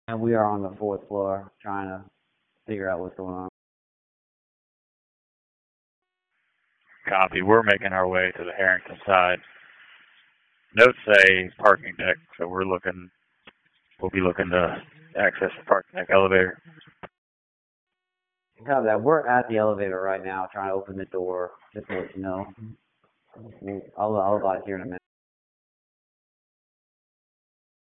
And we are on the 4th floor trying to figure out what's going on. Copy. We're making our way to the Harrington side. Notes say parking deck, so we'll be looking to access the parking deck elevator. Copy that. We're at the elevator right now trying to open the door, just to let you know. I'll advise here in a minute.